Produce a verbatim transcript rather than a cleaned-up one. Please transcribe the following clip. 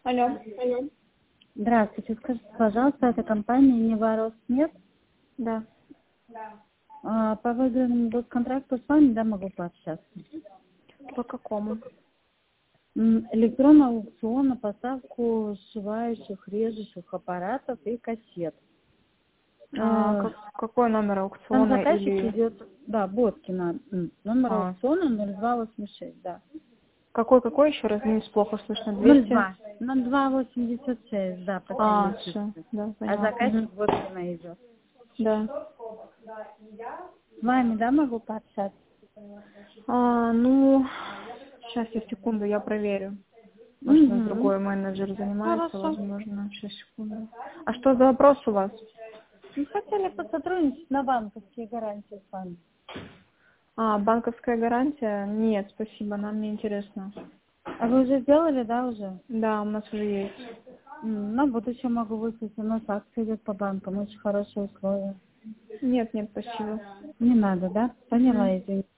Алло. Здравствуйте, скажите, пожалуйста, это компания Нева Роснефть. Да. А, по выигранному госконтракту с вами, да, могу пообщаться? По какому? М, Электронный аукцион на поставку сшивающих, режущих аппаратов и кассет. А, А, как, какой номер Там аукциона заказчик или... идет, да, Боткина, м, номер А, аукциона ноль два восемьдесят шесть, да. какой, какой еще раз? Мне плохо слышно. ноль двести? два, ноль два восемьдесят шесть, да, А, последние все, цифры. да, А поняла. заказчик Мгм. Боткина идет. Да. С вами, да, могу пообщаться? А, ну, сейчас я секунду, я проверю. Может, у нас Угу. другой менеджер занимается, Хорошо. возможно. Сейчас, секунду. А что за вопрос у вас? Мы хотели посотрудничать на банковские гарантии с вами. А, банковская гарантия? Нет, спасибо, нам не интересно. А вы уже сделали, да, уже? Да, у нас уже есть. М, На будущее могу выслать. У нас акция идет по банкам. Очень хорошие условия. Нет, нет, спасибо. Не надо, да? Мгм. Поняла, извините.